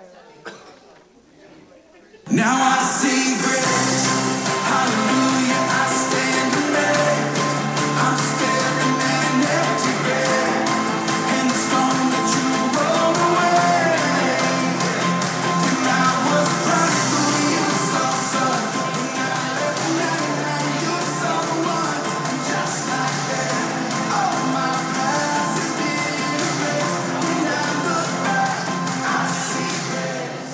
Now I sing grace, hallelujah, I stand amazed. I'm staring at an empty grave, and the storm that you rolled away. When I was prodigal, you saw some. When I left the 99, you saw the one. And just like that, all my past has been erased. When I look back, I see grace.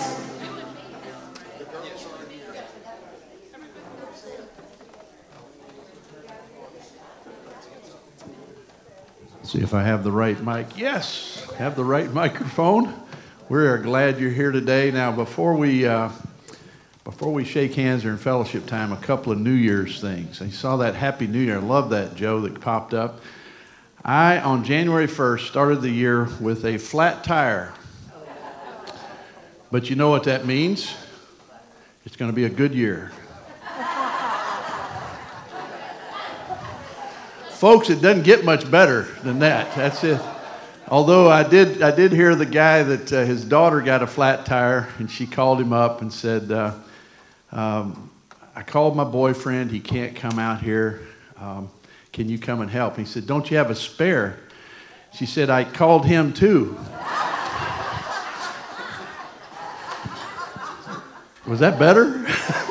See if I have the right mic. Yes, have the right microphone. We're glad you're here today. Now, before we shake hands during fellowship time, a couple of New Year's things. I saw that Happy New Year. I love that, Joe, that popped up. I, on January 1st, started the year with a flat tire. But you know what that means? It's going to be a good year. Folks, it doesn't get much better than that. That's it. Although I did hear the guy that his daughter got a flat tire, and she called him up and said, I called my boyfriend. He can't come out here. Can you come and help? He said, don't you have a spare? She said, I called him too. Was that better?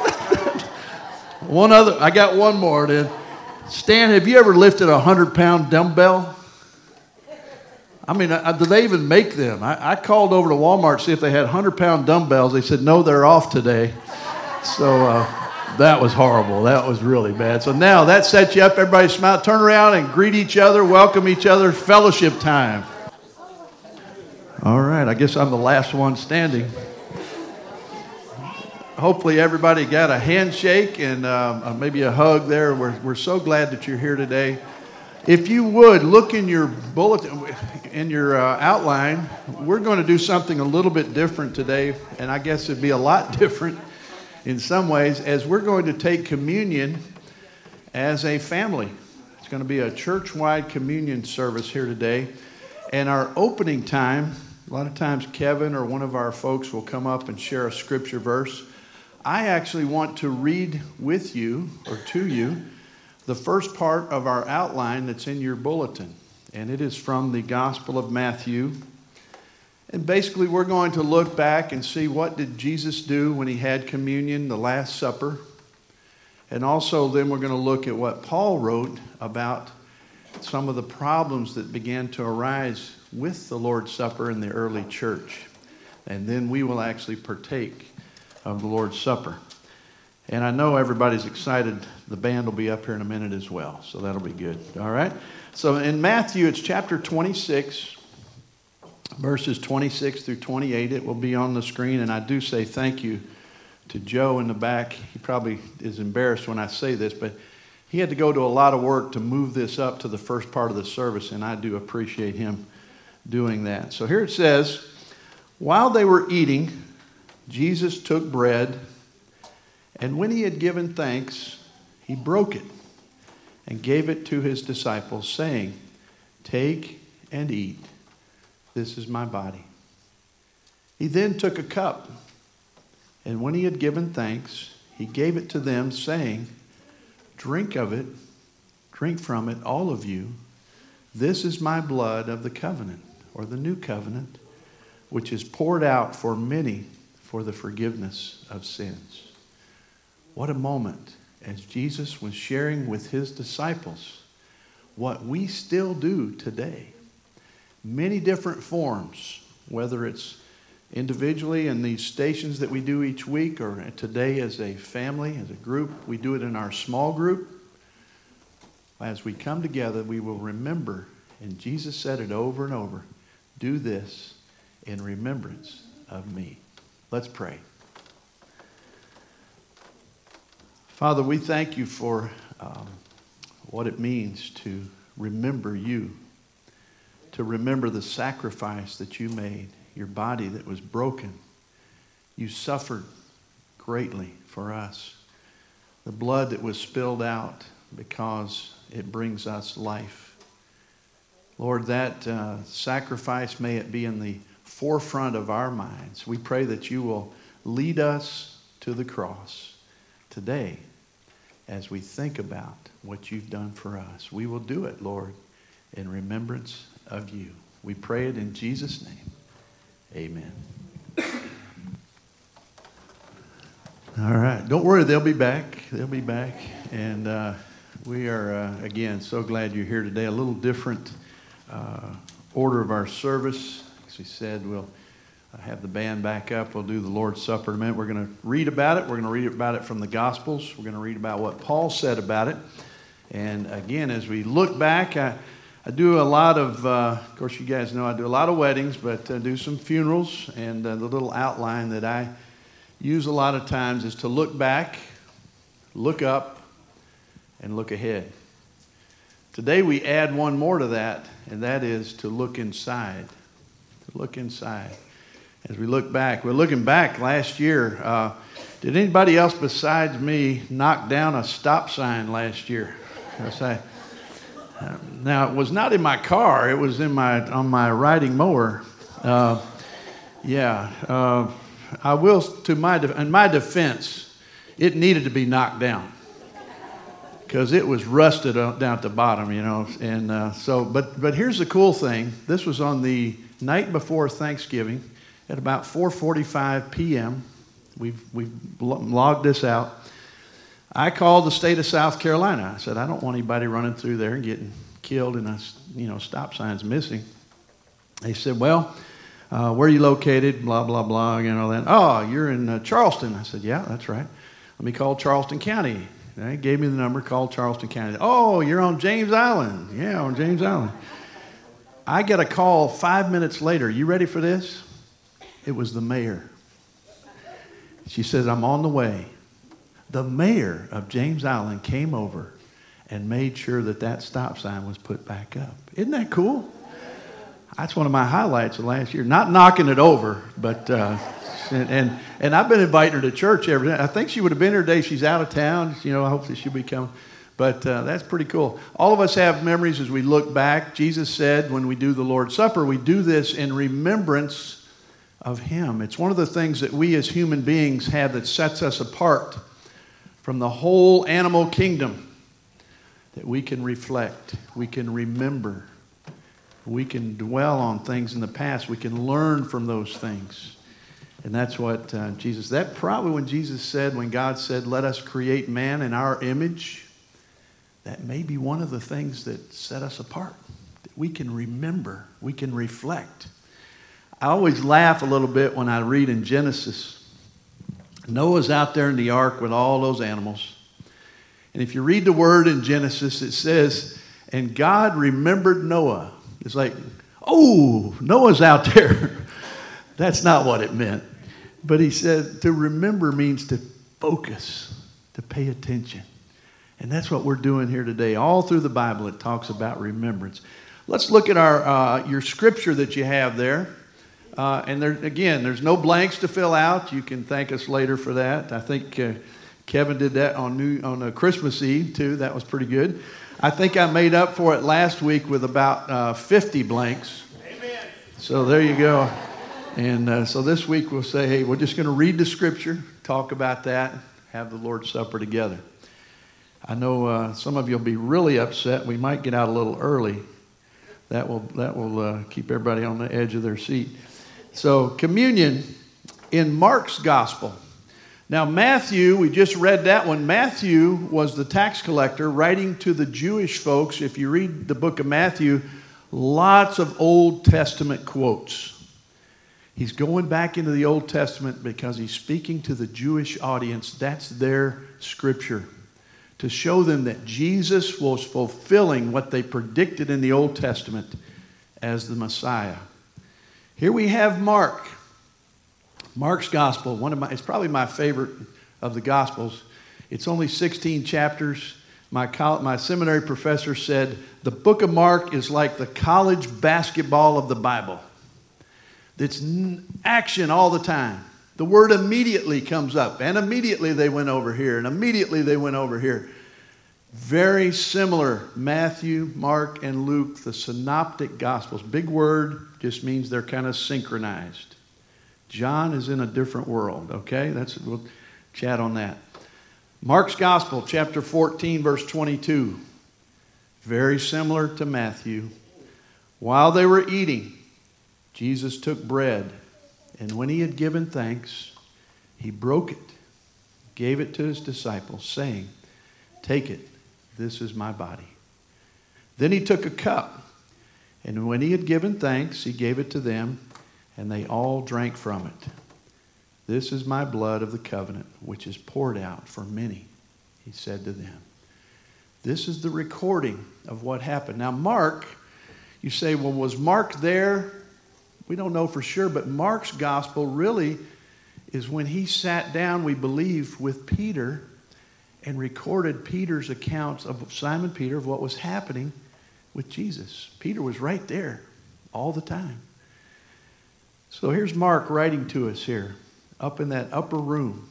I got one more then. Stan, have you ever lifted a 100-pound dumbbell? I mean, do they even make them? I called over to Walmart to see if they had 100-pound dumbbells. They said, no, they're off today. So that was horrible. That was really bad. So now that sets you up. Everybody smile. Turn around and greet each other. Welcome each other. Fellowship time. All right. I guess I'm the last one standing. Hopefully everybody got a handshake and maybe a hug there. We're so glad that you're here today. If you would, look in your bulletin, in your outline. We're going to do something a little bit different today, and I guess it'd be a lot different in some ways, as we're going to take communion as a family. It's going to be a church-wide communion service here today. And our opening time, a lot of times Kevin or one of our folks will come up and share a scripture verse. I actually want to read with you, or to you, the first part of our outline that's in your bulletin. And it is from the Gospel of Matthew. And basically we're going to look back and see what did Jesus do when he had communion, the Last Supper. And also then we're going to look at what Paul wrote about some of the problems that began to arise with the Lord's Supper in the early church. And then we will actually partake of the Lord's Supper. And I know everybody's excited. The band will be up here in a minute as well, so that'll be good. All right? So in Matthew, it's chapter 26, verses 26 through 28. It will be on the screen, and I do say thank you to Joe in the back. He probably is embarrassed when I say this, but he had to go to a lot of work to move this up to the first part of the service, and I do appreciate him doing that. So here it says, while they were eating, Jesus took bread, and when he had given thanks, he broke it and gave it to his disciples, saying, take and eat. This is my body. He then took a cup, and when he had given thanks, he gave it to them, saying, drink of it, drink from it, all of you. This is my blood of the covenant, or the new covenant, which is poured out for many for the forgiveness of sins. What a moment as Jesus was sharing with his disciples what we still do today. Many different forms, whether it's individually in these stations that we do each week, or today as a family, as a group. We do it in our small group. As we come together, we will remember, and Jesus said it over and over, do this in remembrance of me. Let's pray. Father, we thank you for what it means to remember you, to remember the sacrifice that you made, your body that was broken. You suffered greatly for us. The blood that was spilled out because it brings us life. Lord, that sacrifice, may it be in the forefront of our minds. We pray that you will lead us to the cross today as we think about what you've done for us. We will do it, Lord, in remembrance of you. We pray it in Jesus' name. Amen. All right. Don't worry, they'll be back. They'll be back. And we are, again, so glad you're here today. A little different order of our service. As we said, we'll have the band back up. We'll do the Lord's Supper in a minute. We're going to read about it. We're going to read about it from the Gospels. We're going to read about what Paul said about it. And again, as we look back, I do a lot of course, you guys know I do a lot of weddings, but I do some funerals. And the little outline that I use a lot of times is to look back, look up, and look ahead. Today we add one more to that, and that is to look inside. To look inside. As we look back, we're looking back last year. Did anybody else besides me knock down a stop sign last year? Now, it was not in my car. It was on my riding mower. I will, in my defense, it needed to be knocked down because it was rusted down at the bottom, And but here's the cool thing. This was on the night before Thanksgiving at about 4:45 p.m. We've logged this out. I called the state of South Carolina. I said, I don't want anybody running through there and getting killed and stop signs missing. They said, well, where are you located? Blah, blah, blah, that. Oh, you're in Charleston. I said, yeah, that's right. Let me call Charleston County. They gave me the number, called Charleston County. Oh, you're on James Island. Yeah, on James Island. I get a call 5 minutes later. You ready for this? It was the mayor. She says, I'm on the way. The mayor of James Island came over and made sure that stop sign was put back up. Isn't that cool? That's one of my highlights of last year. Not knocking it over, but and I've been inviting her to church every day. I think she would have been here today. She's out of town. Hopefully she'll be coming. But that's pretty cool. All of us have memories as we look back. Jesus said when we do the Lord's Supper, we do this in remembrance of Him. It's one of the things that we as human beings have that sets us apart from the whole animal kingdom, that we can reflect, we can remember, we can dwell on things in the past, we can learn from those things. And that's what that probably when Jesus said, when God said, let us create man in our image, that may be one of the things that set us apart, that we can remember, we can reflect. I always laugh a little bit when I read in Genesis. Noah's out there in the ark with all those animals. And if you read the word in Genesis, it says, and God remembered Noah. It's like, oh, Noah's out there. That's not what it meant. But he said to remember means to focus, to pay attention. And that's what we're doing here today. All through the Bible, it talks about remembrance. Let's look at your scripture that you have there. And there's no blanks to fill out. You can thank us later for that. I think Kevin did that on Christmas Eve, too. That was pretty good. I think I made up for it last week with about 50 blanks. Amen. So there you go. And so this week we'll say, hey, we're just going to read the scripture, talk about that, have the Lord's Supper together. I know some of you will be really upset. We might get out a little early. That will keep everybody on the edge of their seat. So communion in Mark's gospel. Now Matthew, we just read that one. Matthew was the tax collector writing to the Jewish folks. If you read the book of Matthew, lots of Old Testament quotes. He's going back into the Old Testament because he's speaking to the Jewish audience. That's their scripture. To show them that Jesus was fulfilling what they predicted in the Old Testament as the Messiah. Here we have Mark. Mark's gospel, it's probably my favorite of the gospels. It's only 16 chapters. My seminary professor said the book of Mark is like the college basketball of the Bible. It's action all the time. The word immediately comes up, and immediately they went over here, and immediately they went over here. Very similar. Matthew, Mark, and Luke, the synoptic gospels. Big word, just means they're kind of synchronized. John is in a different world, okay? We'll chat on that. Mark's gospel, chapter 14, verse 22. Very similar to Matthew. While they were eating, Jesus took bread, and when he had given thanks, he broke it, gave it to his disciples, saying, "Take it, this is my body." Then he took a cup, and when he had given thanks, he gave it to them, and they all drank from it. "This is my blood of the covenant, which is poured out for many," he said to them. This is the recording of what happened. Now, Mark, you say, well, was Mark there? We don't know for sure, but Mark's gospel really is when he sat down, we believe, with Peter and recorded Peter's accounts of Simon Peter of what was happening with Jesus. Peter was right there all the time. So here's Mark writing to us here, up in that upper room.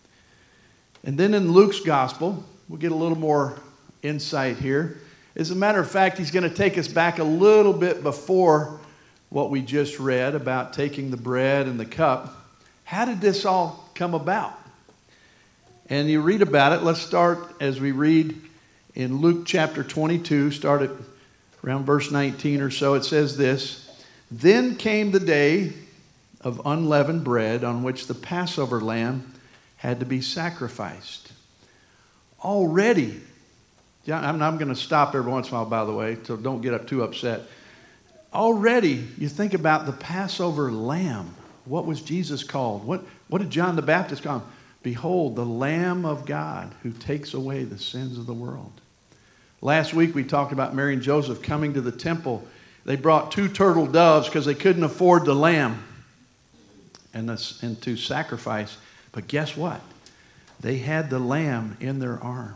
And then in Luke's gospel, we'll get a little more insight here. As a matter of fact, he's going to take us back a little bit before what we just read about taking the bread and the cup. How did this all come about? And you read about it. Let's start as we read in Luke chapter 22, start at around verse 19 or so. It says this: "Then came the day of unleavened bread on which the Passover lamb had to be sacrificed. Already," I'm going to stop every once in a while, by the way, so don't get too upset. Already, you think about the Passover lamb. What was Jesus called? What did John the Baptist call him? "Behold, the Lamb of God who takes away the sins of the world." Last week we talked about Mary and Joseph coming to the temple. They brought 2 turtle doves because they couldn't afford the lamb and to sacrifice. But guess what? They had the lamb in their arms.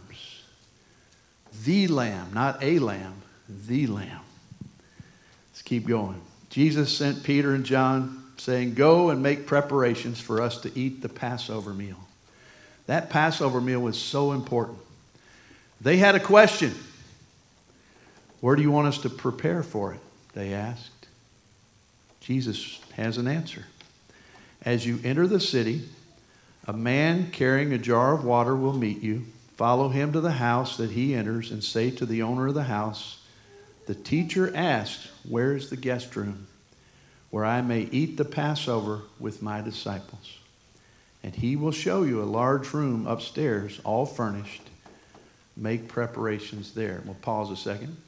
The lamb, not a lamb, the lamb. Let's keep going. Jesus sent Peter and John saying, "Go and make preparations for us to eat the Passover meal." That Passover meal was so important. They had a question. "Where do you want us to prepare for it?" they asked. Jesus has an answer. "As you enter the city, a man carrying a jar of water will meet you. Follow him to the house that he enters and say to the owner of the house, 'The teacher asks, where is the guest room, where I may eat the Passover with my disciples?' And he will show you a large room upstairs, all furnished. Make preparations there." We'll pause a second.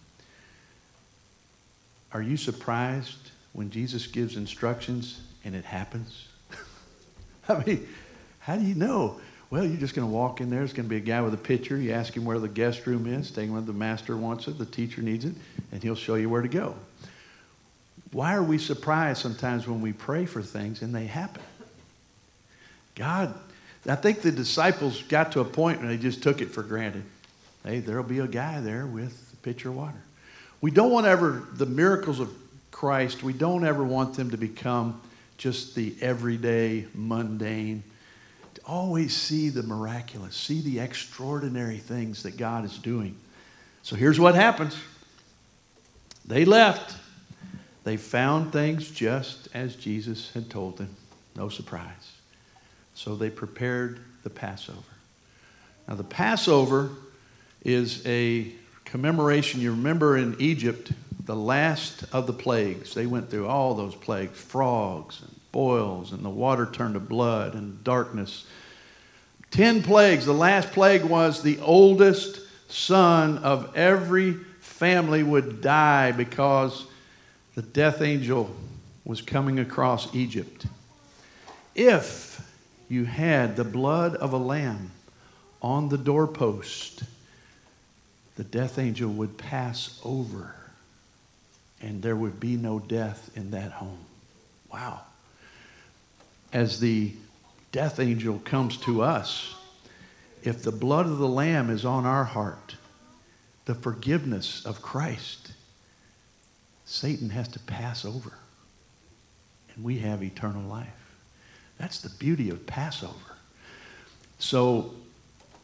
Are you surprised when Jesus gives instructions and it happens? I mean, how do you know? Well, you're just going to walk in there. There's going to be a guy with a pitcher. You ask him where the guest room is. Take him where the master wants it, the teacher needs it, and he'll show you where to go. Why are we surprised sometimes when we pray for things and they happen? God, I think the disciples got to a point where they just took it for granted. Hey, there'll be a guy there with a pitcher of water. We don't want the miracles of Christ, we don't ever want them to become just the everyday, mundane. To always see the miraculous, see the extraordinary things that God is doing. So here's what happens. They left. They found things just as Jesus had told them. No surprise. So they prepared the Passover. Now the Passover is a commemoration. You remember in Egypt, the last of the plagues. They went through all those plagues, frogs and boils, and the water turned to blood and darkness. 10 plagues. The last plague was the oldest son of every family would die because the death angel was coming across Egypt. If you had the blood of a lamb on the doorpost, the death angel would pass over and there would be no death in that home. Wow. As the death angel comes to us, if the blood of the lamb is on our heart, the forgiveness of Christ, Satan has to pass over and we have eternal life. That's the beauty of Passover. So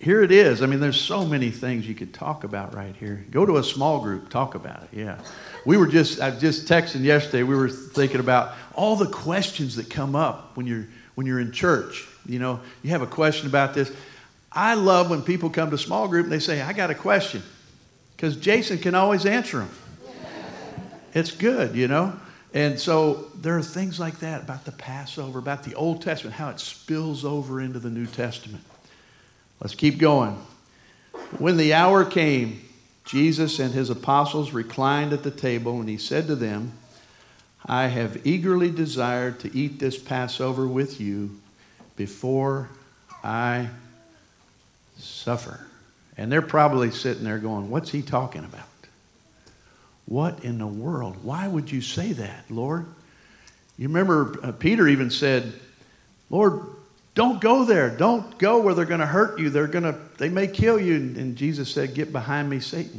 here it is. I mean, there's so many things you could talk about right here. Go to a small group, talk about it. Yeah. I was just texting yesterday. We were thinking about all the questions that come up when you're in church. You know, you have a question about this. I love when people come to small group and they say, I got a question. Because Jason can always answer them. It's good, you know. And so there are things like that about the Passover, about the Old Testament, how it spills over into the New Testament. Let's keep going. When the hour came, Jesus and his apostles reclined at the table, and he said to them, I have eagerly desired to eat this Passover with you before I suffer. And they're probably sitting there going, what's he talking about? What in the world? Why would you say that, Lord? You remember Peter even said, Lord, don't go there. Don't go where they're going to hurt you. They may kill you. And Jesus said, get behind me, Satan.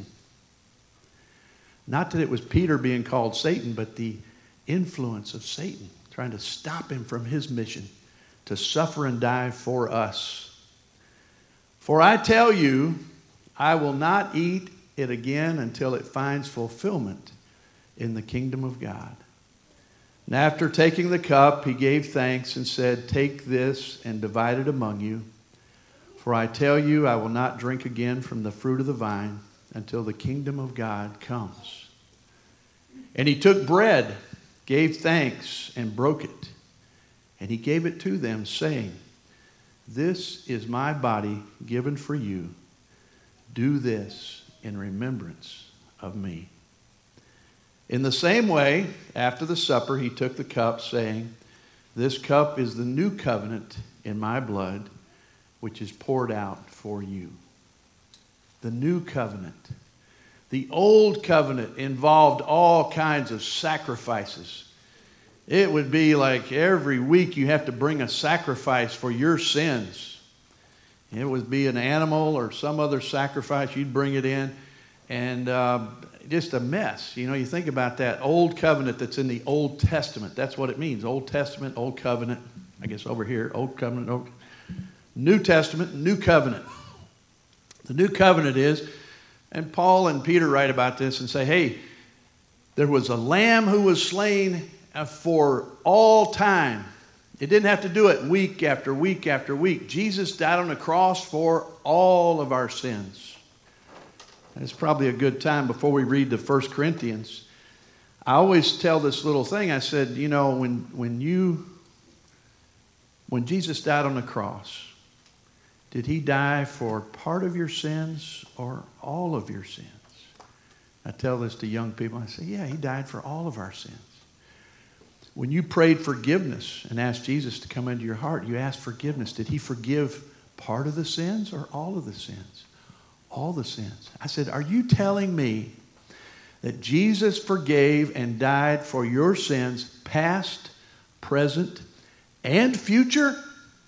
Not that it was Peter being called Satan, but the influence of Satan, trying to stop him from his mission to suffer and die for us. For I tell you, I will not eat it again until it finds fulfillment in the kingdom of God. And after taking the cup, he gave thanks and said, take this and divide it among you. For I tell you, I will not drink again from the fruit of the vine until the kingdom of God comes. And he took bread, gave thanks, and broke it. And he gave it to them, saying, this is my body given for you. Do this in remembrance of me. In the same way, after the supper, he took the cup, saying, this cup is the new covenant in my blood, which is poured out for you. The new covenant. The old covenant involved all kinds of sacrifices. It would be like every week you have to bring a sacrifice for your sins. It would be an animal or some other sacrifice. You'd bring it in. And just a mess. You know, you think about that old covenant that's in the Old Testament. That's what it means. Old Testament, Old Covenant. I guess over here, Old Covenant, New Testament, New Covenant. The New Covenant is, and Paul and Peter write about this and say, hey, there was a lamb who was slain for all time. It didn't have to do it week after week after week. Jesus died on the cross for all of our sins. It's probably a good time before we read the 1 Corinthians. I always tell this little thing. I said, you know, when Jesus died on the cross, did he die for part of your sins or all of your sins? I tell this to young people. I say, yeah, he died for all of our sins. When you prayed forgiveness and asked Jesus to come into your heart, you asked forgiveness. Did he forgive part of the sins or all of the sins? All the sins. I said, are you telling me that Jesus forgave and died for your sins, past, present, and future?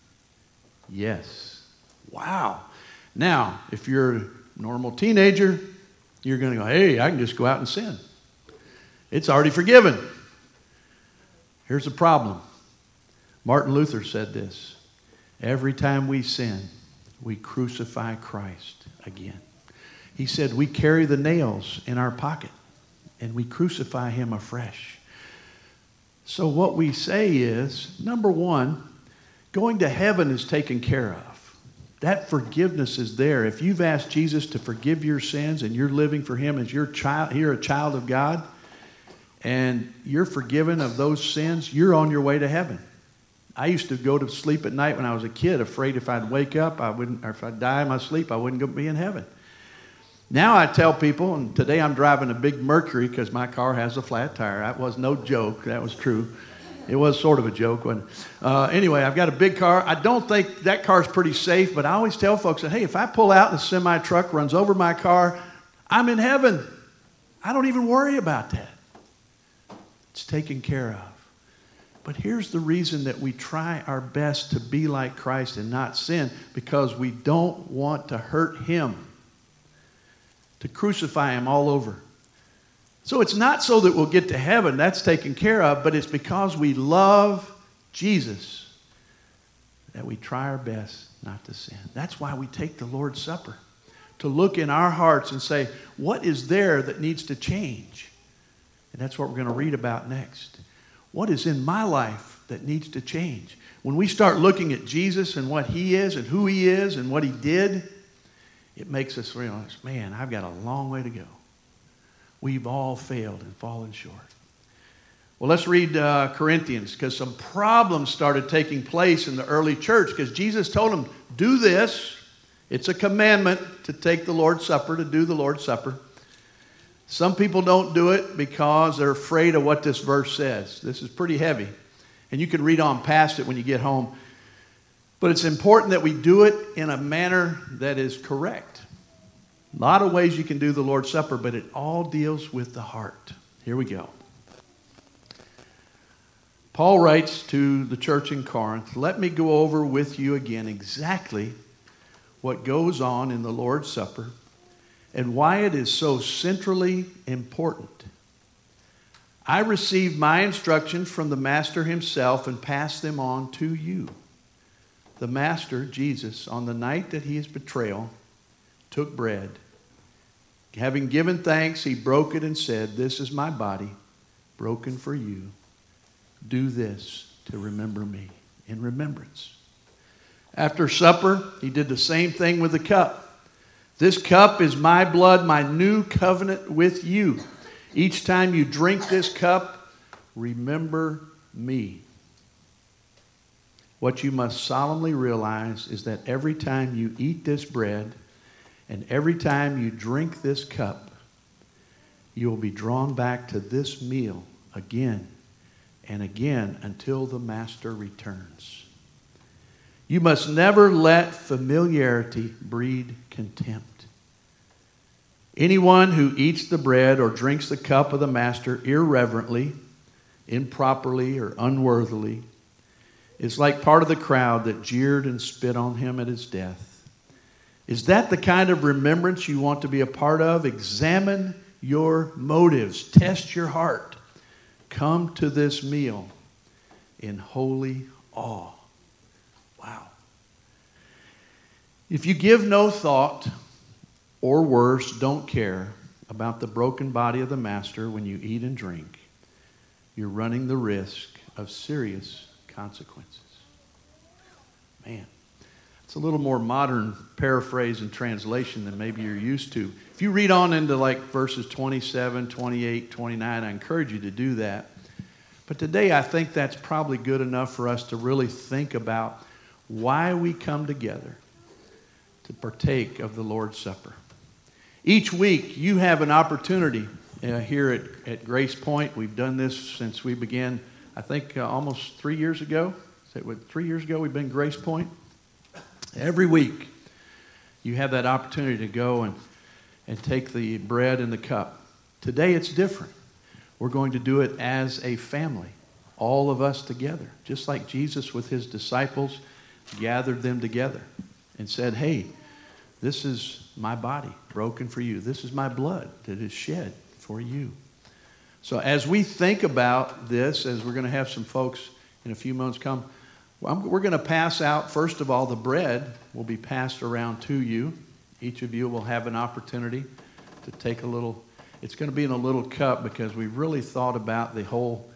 Yes. Wow. Now, if you're a normal teenager, you're going to go, hey, I can just go out and sin. It's already forgiven. Here's the problem. Martin Luther said this. Every time we sin, we crucify Christ again. He said we carry the nails in our pocket and we crucify him afresh. So what we say is, number one, going to heaven is taken care of. That forgiveness is there. If you've asked Jesus to forgive your sins and you're living for him as your child, you're a child of God, and you're forgiven of those sins, you're on your way to heaven. I used to go to sleep at night when I was a kid, afraid if I'd wake up, or if I'd die in my sleep, I wouldn't go be in heaven. Now I tell people, and today I'm driving a big Mercury because my car has a flat tire. That was no joke. That was true. It was sort of a joke. Anyway, I've got a big car. I don't think that car's pretty safe, but I always tell folks that, hey, if I pull out and a semi-truck runs over my car, I'm in heaven. I don't even worry about that. It's taken care of. But here's the reason that we try our best to be like Christ and not sin, because we don't want to hurt him, to crucify him all over. So it's not so that we'll get to heaven, that's taken care of, but it's because we love Jesus that we try our best not to sin. That's why we take the Lord's Supper, to look in our hearts and say, what is there that needs to change? And that's what we're going to read about next. What is in my life that needs to change? When we start looking at Jesus and what he is and who he is and what he did, it makes us realize, man, I've got a long way to go. We've all failed and fallen short. Well, let's read Corinthians, because some problems started taking place in the early church, because Jesus told them, do this. It's a commandment to take the Lord's Supper, to do the Lord's Supper. Some people don't do it because they're afraid of what this verse says. This is pretty heavy. And you can read on past it when you get home. But it's important that we do it in a manner that is correct. A lot of ways you can do the Lord's Supper, but it all deals with the heart. Here we go. Paul writes to the church in Corinth, let me go over with you again exactly what goes on in the Lord's Supper and why it is so centrally important. I received my instructions from the Master himself and passed them on to you. The Master, Jesus, on the night that his betrayal, took bread. Having given thanks, he broke it and said, this is my body, broken for you. Do this to remember me, in remembrance. After supper, he did the same thing with the cup. This cup is my blood, my new covenant with you. Each time you drink this cup, remember me. What you must solemnly realize is that every time you eat this bread and every time you drink this cup, you will be drawn back to this meal again and again until the Master returns. You must never let familiarity breed contempt. Anyone who eats the bread or drinks the cup of the Master irreverently, improperly, or unworthily is like part of the crowd that jeered and spit on him at his death. Is that the kind of remembrance you want to be a part of? Examine your motives. Test your heart. Come to this meal in holy awe. Wow. If you give no thought, or worse, don't care about the broken body of the Master when you eat and drink, you're running the risk of serious consequences. Man, it's a little more modern paraphrase and translation than maybe you're used to. If you read on into like verses 27, 28, 29, I encourage you to do that. But today I think that's probably good enough for us to really think about why we come together to partake of the Lord's Supper. Each week you have an opportunity here at Grace Point. We've done this since we began, I think almost 3 years ago. Is that what, 3 years ago we've been Grace Point? Every week you have that opportunity to go and take the bread and the cup. Today it's different. We're going to do it as a family, all of us together, just like Jesus with his disciples gathered them together and said, hey, this is my body broken for you. This is my blood that is shed for you. So as we think about this, as we're going to have some folks in a few moments come, we're going to pass out, first of all, the bread will be passed around to you. Each of you will have an opportunity to take a little. It's going to be in a little cup because we've really thought about the whole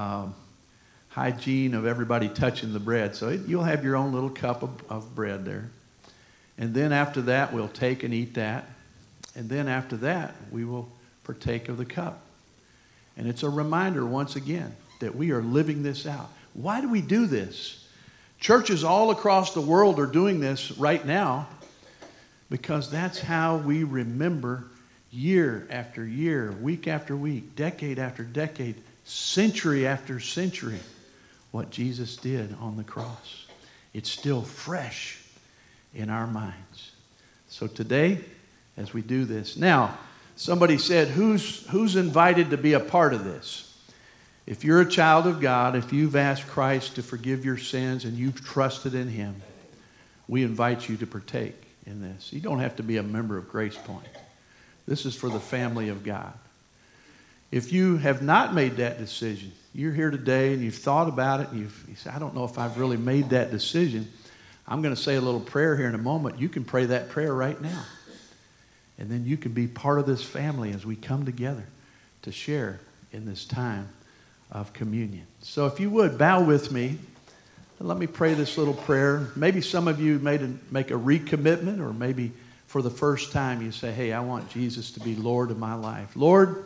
hygiene of everybody touching the bread. So you'll have your own little cup of bread there. And then after that, we'll take and eat that. And then after that, we will partake of the cup. And it's a reminder, once again, that we are living this out. Why do we do this? Churches all across the world are doing this right now because that's how we remember year after year, week after week, decade after decade, century after century, what Jesus did on the cross. It's still fresh in our minds. So today, as we do this, now, somebody said, who's invited to be a part of this? If you're a child of God, if you've asked Christ to forgive your sins and you've trusted in him, we invite you to partake in this. You don't have to be a member of Grace Point. This is for the family of God. If you have not made that decision, you're here today and you've thought about it and you say, I don't know if I've really made that decision. I'm going to say a little prayer here in a moment. You can pray that prayer right now. And then you can be part of this family as we come together to share in this time of communion. So if you would, bow with me. And let me pray this little prayer. Maybe some of you make a recommitment, or maybe for the first time you say, hey, I want Jesus to be Lord of my life. Lord,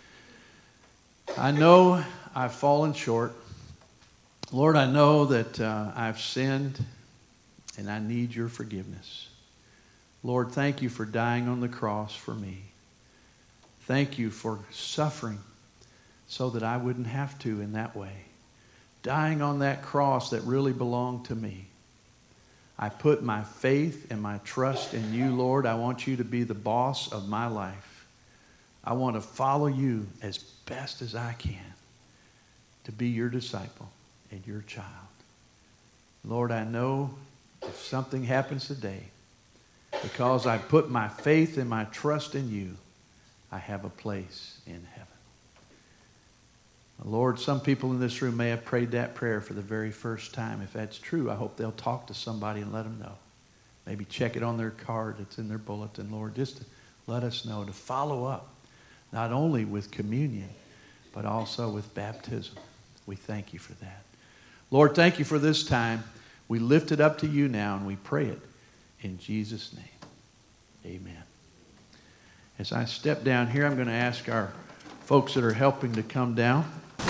I know I've fallen short. Lord, I know that I've sinned and I need your forgiveness. Lord, thank you for dying on the cross for me. Thank you for suffering so that I wouldn't have to in that way. Dying on that cross that really belonged to me. I put my faith and my trust in you, Lord. I want you to be the boss of my life. I want to follow you as best as I can to be your disciple and your child. Lord, I know if something happens today, because I put my faith and my trust in you, I have a place in heaven. Lord, some people in this room may have prayed that prayer for the very first time. If that's true, I hope they'll talk to somebody and let them know. Maybe check it on their card that's in their bulletin, Lord, just to let us know, to follow up, not only with communion, but also with baptism. We thank you for that. Lord, thank you for this time. We lift it up to you now, and we pray it in Jesus' name. Amen. As I step down here, I'm going to ask our folks that are helping to come down.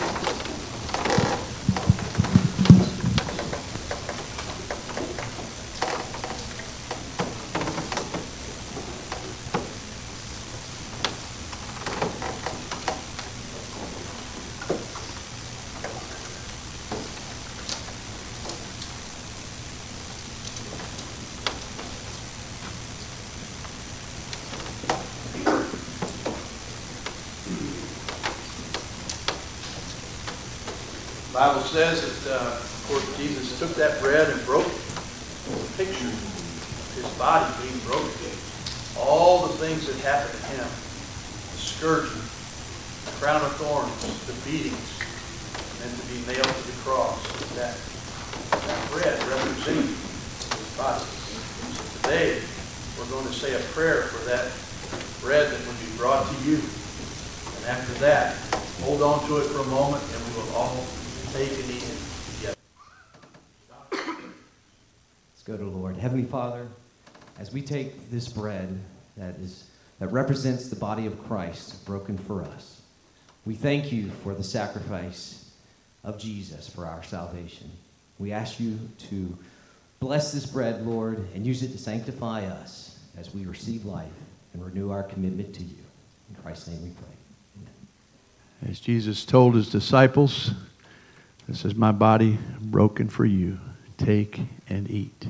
The Bible says that, of course, Jesus took that bread and broke it. It's a picture of his body being broken. All the things that happened to him, the scourging, the crown of thorns, the beatings, and to be nailed to the cross. That bread representing his body. So today, we're going to say a prayer for that bread that will be brought to you. And after that, hold on to it for a moment, and we will all take and eat it together. Let's go to the Lord. Heavenly Father, as we take this bread that represents the body of Christ broken for us, we thank you for the sacrifice of Jesus for our salvation. We ask you to bless this bread, Lord, and use it to sanctify us as we receive life and renew our commitment to you. In Christ's name we pray. Amen. As Jesus told his disciples, this is my body broken for you. Take and eat.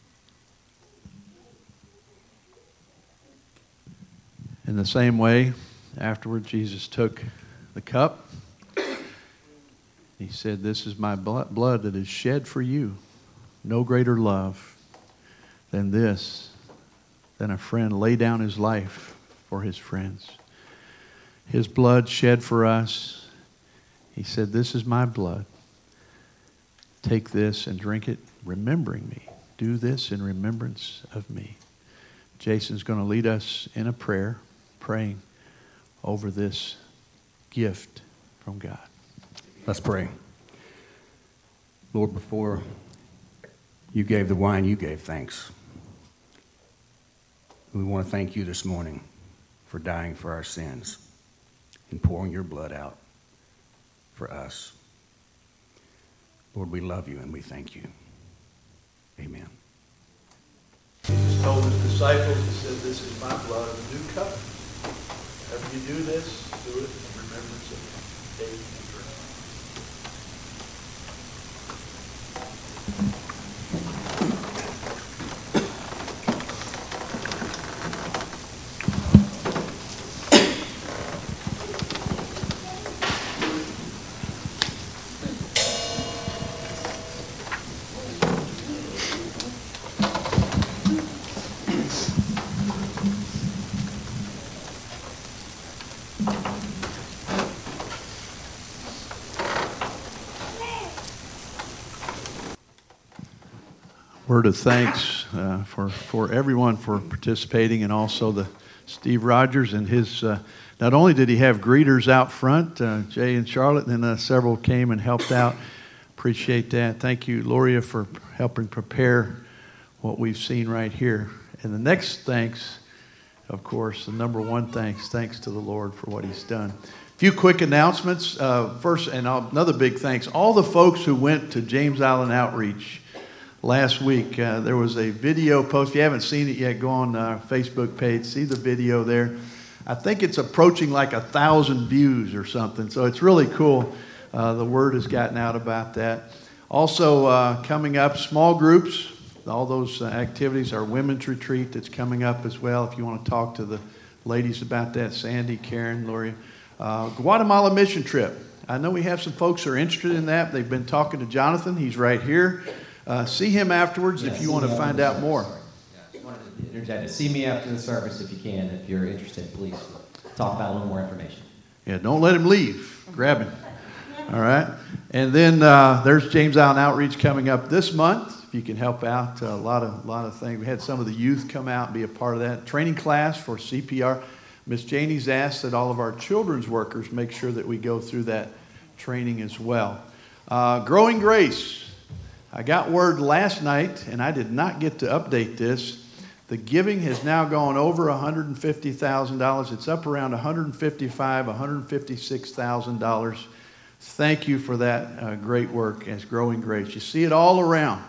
In the same way, afterward, Jesus took the cup. He said, this is my blood that is shed for you. No greater love than this, than a friend lay down his life for his friends. His blood shed for us. He said, this is my blood. Take this and drink it, remembering me. Do this in remembrance of me. Jason's going to lead us in a prayer, praying over this gift from God. Let's pray. Lord, before you gave the wine, you gave thanks. We want to thank you this morning for dying for our sins and pouring your blood out for us. Lord, we love you and we thank you. Amen. Jesus told his disciples, he said, this is my blood of the new covenant. Whenever you do this, do it in remembrance of me. Take and drink. Word of thanks for everyone for participating, and also the Steve Rogers and his. Not only did he have greeters out front, Jay and Charlotte, and then several came and helped out. Appreciate that. Thank you, Loria, for helping prepare what we've seen right here. And the next thanks, of course, the number one thanks to the Lord for what he's done. A few quick announcements. First, and another big thanks, all the folks who went to James Island Outreach last week. There was a video post. If you haven't seen it yet, go on our Facebook page, see the video there. I think it's approaching like 1,000 views or something, so it's really cool. The word has gotten out about that. Also, coming up, small groups, all those activities. Our women's retreat that's coming up as well. If you want to talk to the ladies about that, Sandy, Karen, Lori. Guatemala mission trip. I know we have some folks who are interested in that. They've been talking to Jonathan. He's right here. See him afterwards if you want to find out more. Interject. See me after the service if you can. If you're interested, please talk about a little more information. Yeah, don't let him leave. Grab him. All right. And then there's James Island Outreach coming up this month. If you can help out, a lot of things. We had some of the youth come out and be a part of that. Training class for CPR. Miss Janie's asked that all of our children's workers make sure that we go through that training as well. Growing Grace. I got word last night, and I did not get to update this. The giving has now gone over $150,000. It's up around $155,000, $156,000. Thank you for that great work as Growing Grace. You see it all around.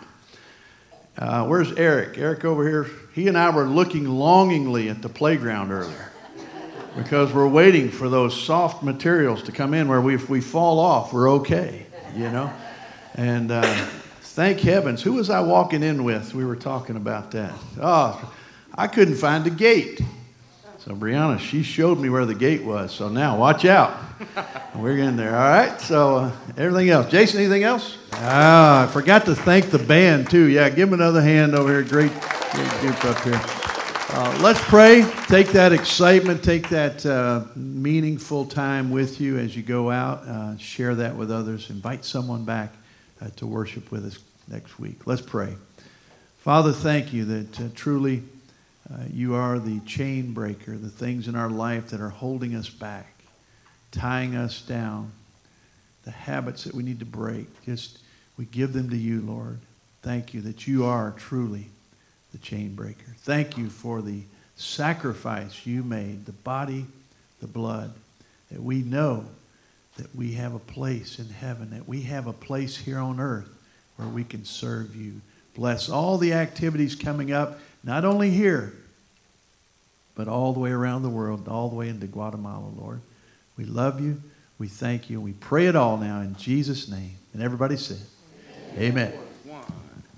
Where's Eric? Eric over here. He and I were looking longingly at the playground earlier because we're waiting for those soft materials to come in where if we fall off, we're okay, you know. And thank heavens. Who was I walking in with? We were talking about that. Oh, I couldn't find the gate. So Brianna, she showed me where the gate was. So now watch out. We're in there. All right. So everything else. Jason, anything else? I forgot to thank the band too. Yeah, give them another hand over here. Great group up here. Let's pray. Take that excitement, take that meaningful time with you as you go out. Share that with others. Invite someone back to worship with us next week. Let's pray. Father, thank you that truly you are the chain breaker, the things in our life that are holding us back, tying us down, the habits that we need to break. Just we give them to you, Lord. Thank you that you are truly the chain breaker. Thank you for the sacrifice you made, the body, the blood, that we know that we have a place in heaven, that we have a place here on earth where we can serve you. Bless all the activities coming up, not only here, but all the way around the world, all the way into Guatemala, Lord. We love you. We thank you. We pray it all now in Jesus' name. And everybody said, Amen.